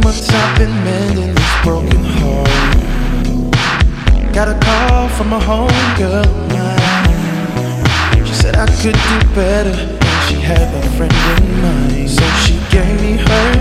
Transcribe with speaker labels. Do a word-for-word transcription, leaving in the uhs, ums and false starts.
Speaker 1: months I've been mending this broken heart. Got a call from a homegirl of mine. She said I could do better, and she had a friend in mind. So she gave me her